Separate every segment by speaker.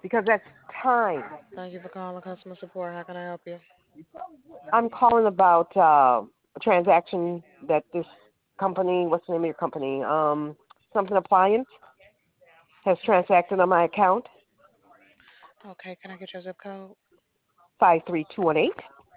Speaker 1: because that's time.
Speaker 2: Thank you for calling customer support. How can I help you?
Speaker 1: I'm calling about a transaction that this company, what's the name of your company? Something Appliance has transacted on my account,
Speaker 2: Okay, can I get your zip code?
Speaker 1: 53218.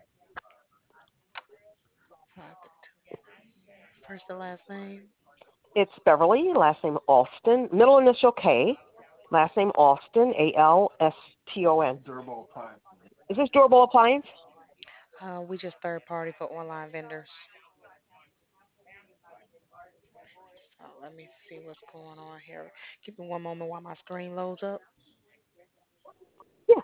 Speaker 2: First and last name.
Speaker 1: It's Beverly, last name Alston, middle initial K, last name Alston, Alston. Is this Durable Appliance?
Speaker 2: We just third party for online vendors. So let me see what's going on here. Give me one moment while my screen loads up.
Speaker 1: Yeah.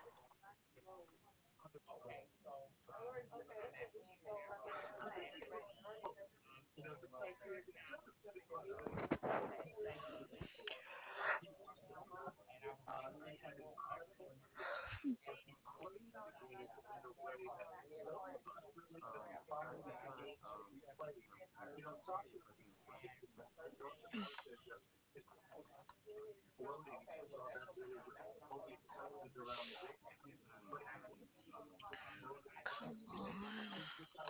Speaker 2: Come on.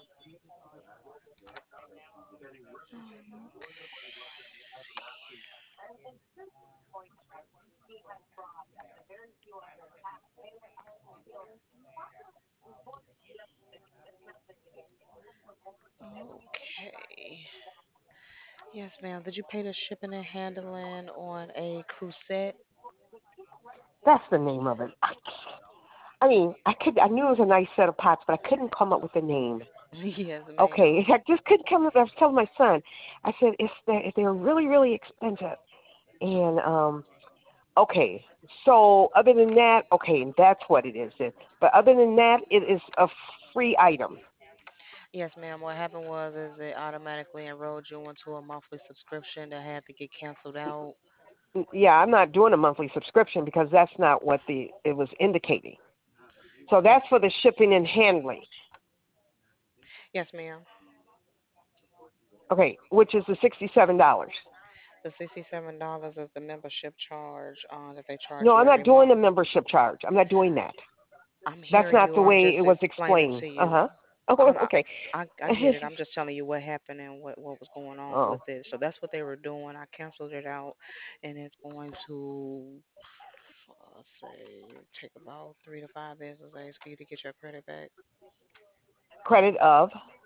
Speaker 2: Okay. Yes, ma'am. Did you pay the shipping and handling on a Crusette?
Speaker 1: That's the name of it. I mean, I knew it was a nice set of pots, but I couldn't come up with a name.
Speaker 2: Yes, ma'am.
Speaker 1: Okay, I just couldn't come up. I was telling my son, I said, they're really, really expensive. And okay, so other than that, okay, that's what it is. But other than that, it is a free item.
Speaker 2: Yes, ma'am. What happened was is it automatically enrolled you into a monthly subscription that had to get canceled out.
Speaker 1: Yeah, I'm not doing a monthly subscription because that's not what the it was indicating. So
Speaker 2: Yes.
Speaker 1: that's for the shipping and handling.
Speaker 2: Yes, ma'am.
Speaker 1: Okay, which is the $67.
Speaker 2: The $67 is the membership charge that they charge
Speaker 1: No,
Speaker 2: you
Speaker 1: I'm not
Speaker 2: every
Speaker 1: doing
Speaker 2: month.
Speaker 1: the membership charge. I'm not doing that.
Speaker 2: I'm
Speaker 1: That's
Speaker 2: hearing
Speaker 1: not
Speaker 2: you.
Speaker 1: the
Speaker 2: I'm
Speaker 1: way
Speaker 2: just
Speaker 1: it was
Speaker 2: explaining
Speaker 1: explained.
Speaker 2: to
Speaker 1: Uh
Speaker 2: you.
Speaker 1: huh. Oh,
Speaker 2: I'm, I,
Speaker 1: okay.
Speaker 2: I get it. I'm just telling you what happened and what was going on
Speaker 1: Oh,
Speaker 2: with it. So that's what they were doing. I canceled it out, and it's going to say take about 3 to 5 business days for you to get your credit back.
Speaker 1: credit of.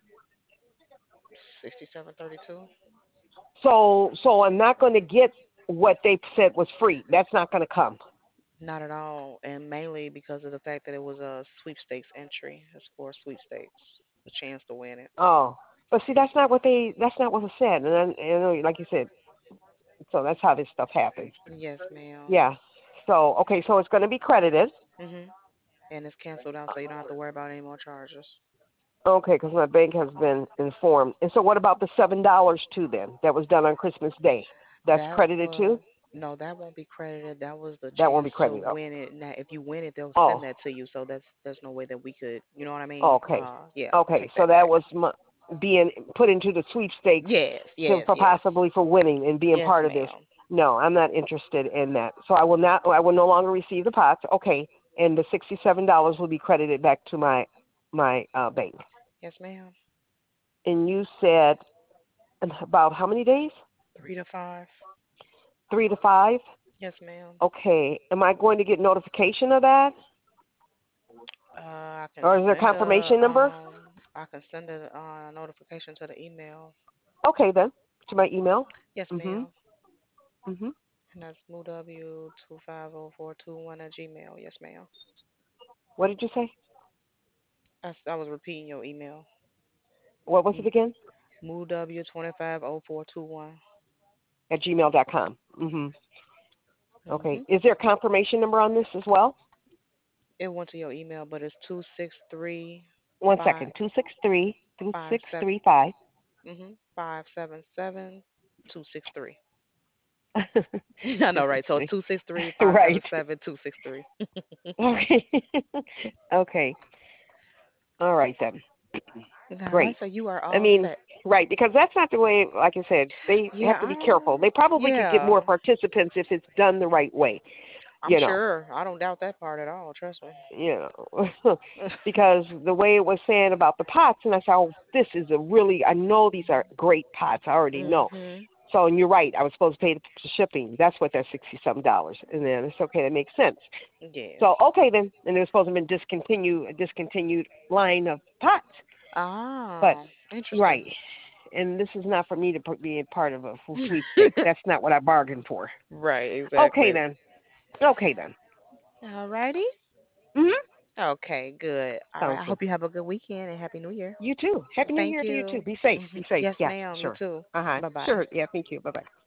Speaker 2: 6732.
Speaker 1: So I'm not going to get what they said was free. That's not going to come.
Speaker 2: Not at all, and mainly because of the fact that it was a sweepstakes entry. It's for sweepstakes, a chance to win it.
Speaker 1: Oh, but see, that's not what they. That's not what was said. And then, like you said, so that's how this stuff happens.
Speaker 2: Yes, ma'am.
Speaker 1: Yeah. So okay, so it's going to be credited.
Speaker 2: Mhm. And it's canceled out, so you don't have to worry about any more charges.
Speaker 1: Okay, because my bank has been informed. And so what about the $7 too? Then that was done on Christmas Day. That's
Speaker 2: That
Speaker 1: credited too.
Speaker 2: was no, that won't be credited. That was the
Speaker 1: That won't
Speaker 2: chance
Speaker 1: be
Speaker 2: to
Speaker 1: credited. Oh,
Speaker 2: win it. Now, if you win it, they'll
Speaker 1: oh,
Speaker 2: send that to you. So there's no way that we could, you know what I mean?
Speaker 1: okay,
Speaker 2: Yeah,
Speaker 1: okay.
Speaker 2: take
Speaker 1: So
Speaker 2: that
Speaker 1: that
Speaker 2: back.
Speaker 1: was being put into the sweepstakes
Speaker 2: Yes,
Speaker 1: to
Speaker 2: yes,
Speaker 1: for
Speaker 2: yes,
Speaker 1: possibly for winning and being
Speaker 2: yes,
Speaker 1: part of this.
Speaker 2: ma'am.
Speaker 1: No, I'm not interested in that. So I will not. I will no longer receive the pots. Okay, and the $67 will be credited back to my bank.
Speaker 2: Yes, ma'am.
Speaker 1: And you said about how many days?
Speaker 2: 3 to 5.
Speaker 1: 3 to 5.
Speaker 2: Yes, ma'am.
Speaker 1: Okay. Am I going to get notification of that,
Speaker 2: I can
Speaker 1: or is there a
Speaker 2: send
Speaker 1: confirmation number?
Speaker 2: a notification to the email.
Speaker 1: Okay then, to my email.
Speaker 2: Yes,
Speaker 1: Mhm.
Speaker 2: ma'am.
Speaker 1: Mhm.
Speaker 2: And that's moow25041 at Gmail. Yes, ma'am.
Speaker 1: What did you say?
Speaker 2: I was repeating your email.
Speaker 1: What was it again?
Speaker 2: moow25041.
Speaker 1: At gmail.com. Mhm. Okay.
Speaker 2: Mhm.
Speaker 1: Is there a confirmation number on this as well?
Speaker 2: It went to your email, but it's 263
Speaker 1: One
Speaker 2: 5
Speaker 1: second. 263 two
Speaker 2: five
Speaker 1: six
Speaker 2: seven.
Speaker 1: three five.
Speaker 2: 577 263. I know, right? So 263 five seven
Speaker 1: Right.
Speaker 2: seven 263.
Speaker 1: Okay. Okay. All right then.
Speaker 2: All right,
Speaker 1: Great.
Speaker 2: so you are
Speaker 1: I
Speaker 2: all
Speaker 1: mean,
Speaker 2: set.
Speaker 1: right, because that's not the way, like I said, they
Speaker 2: Yeah,
Speaker 1: have to be careful. They probably could get more
Speaker 2: yeah.
Speaker 1: participants if it's done the right way.
Speaker 2: I'm
Speaker 1: you know,
Speaker 2: sure. I don't doubt that part at all. Trust me.
Speaker 1: you know, because the way it was saying about the pots, and I said, oh, this is a really, I know these are great pots. I already know.
Speaker 2: Mhm.
Speaker 1: So, and you're right. I was supposed to pay the shipping. That's what that $60-something. And then it's okay. That makes sense.
Speaker 2: Yes.
Speaker 1: So, okay then. And there's supposed to be a discontinued line of pots. But,
Speaker 2: Ah, interesting.
Speaker 1: right. And this is not for me to be a part of a sweepstakes. That's not what I bargained for.
Speaker 2: Right,
Speaker 1: Okay
Speaker 2: exactly.
Speaker 1: then. Okay then.
Speaker 2: Alrighty.
Speaker 1: Mhm.
Speaker 2: Okay, good. All right.
Speaker 1: Sounds
Speaker 2: I
Speaker 1: good.
Speaker 2: hope you have a good weekend and happy New Year.
Speaker 1: You too. Happy New
Speaker 2: Thank
Speaker 1: Year to you too.
Speaker 2: you.
Speaker 1: Be safe. Be safe.
Speaker 2: Yes,
Speaker 1: Yeah,
Speaker 2: ma'am. You
Speaker 1: sure.
Speaker 2: too.
Speaker 1: Uh huh.
Speaker 2: Bye bye.
Speaker 1: Sure. Yeah. Thank you. Bye bye.